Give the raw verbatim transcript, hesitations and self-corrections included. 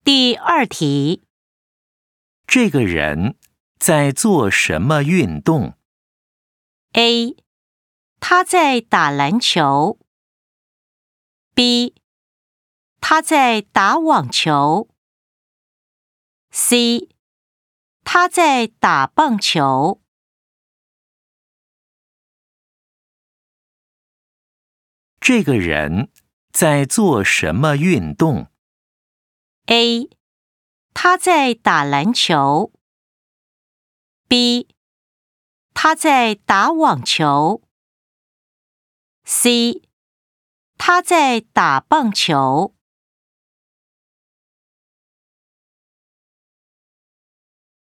第二题这个人在做什么运动 ：A. 他在打篮球 B. 他在打网球 C. 他在打棒球。 这个人在做什么运动 A. 他在打篮球 B. 他在打网球 C. 他在打棒球。